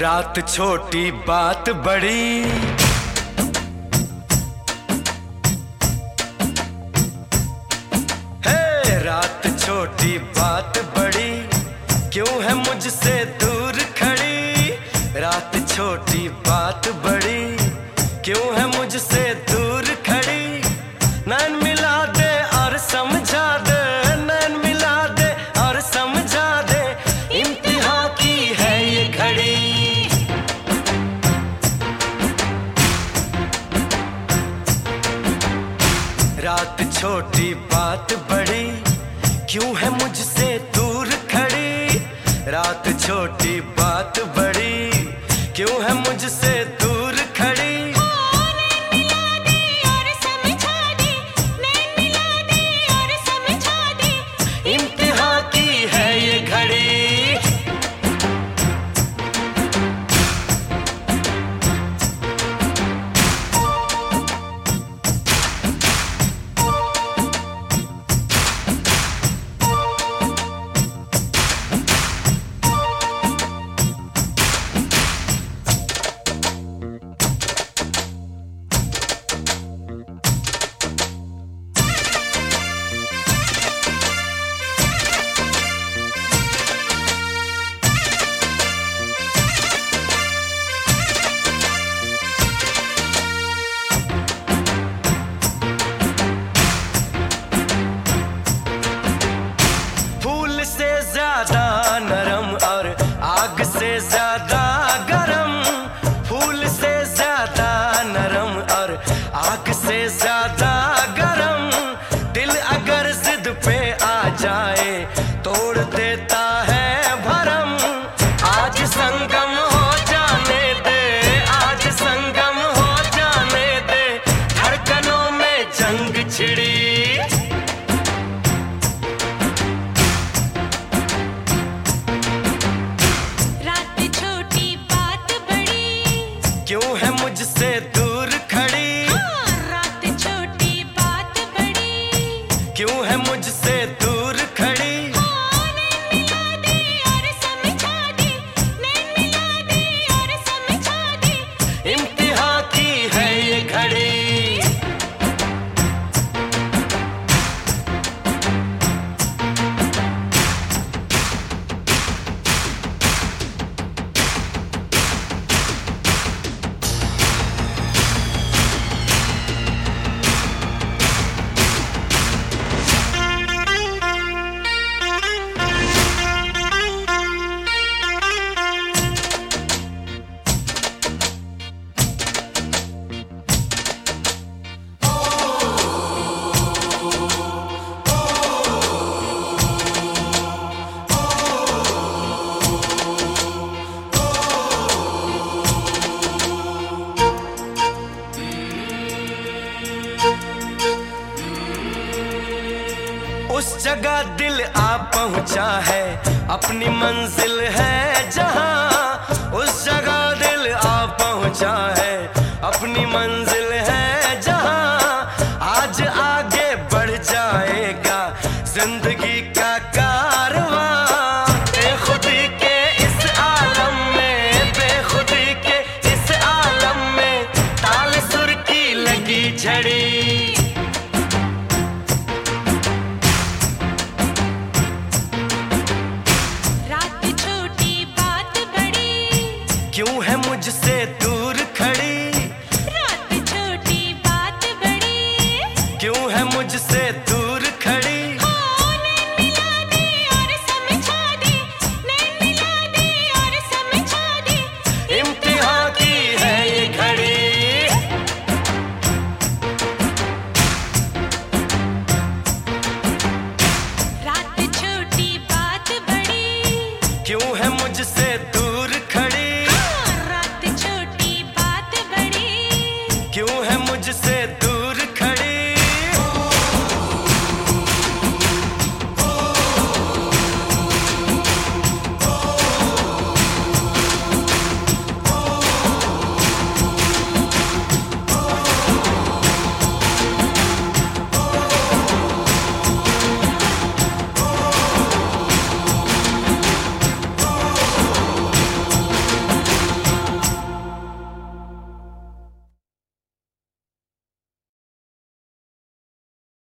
रात छोटी बात बड़ी, हे रात छोटी बात बड़ी, क्यों है मुझसे दूर खड़ी। रात छोटी बात बड़ी, क्यों है मुझसे दूर खड़ी। नैन मिला दे और समझा दे, नैन मिला दे और समझा दे, इम्तिहान की है ये घड़ी। रात छोटी बात बड़ी, क्यों है मुझसे दूर खड़ी। रात छोटी बात बड़ी, क्यों है मुझसे दूर खड़ी। इम्तिहान की है ये घड़ी। नरम और आग से ज्यादा गरम, फूल से ज्यादा नरम और आग से ज्यादा गरम। दिल अगर जिद पे आ जाए तोड़ देता है भरम। आज संगम हो जाने दे, आज संगम हो जाने दे, धड़कनों में जंग छिड़ी। क्यों है मुझसे दूर खड़ी। रात छोटी बात बड़ी, क्यों है मुझसे दूर खड़ी। नैन मिला दे और समझा दे, नैन मिला दे और समझा दे, इम्तिहान की है ये घड़ी। उस जगह दिल आ पहुंचा है, अपनी मंजिल है जहां। उस जगह दिल आ पहुंचा है, अपनी मंजिल है जहां। आज आगे बढ़ जाएगा जिंदगी का कारवां। बेखुदी के इस आलम में, बेखुदी के इस आलम में, ताल सुर की लगी झड़ी। क्यों है मुझसे दूर खड़ी। रात छोटी बात बड़ी, क्यों है मुझसे दूर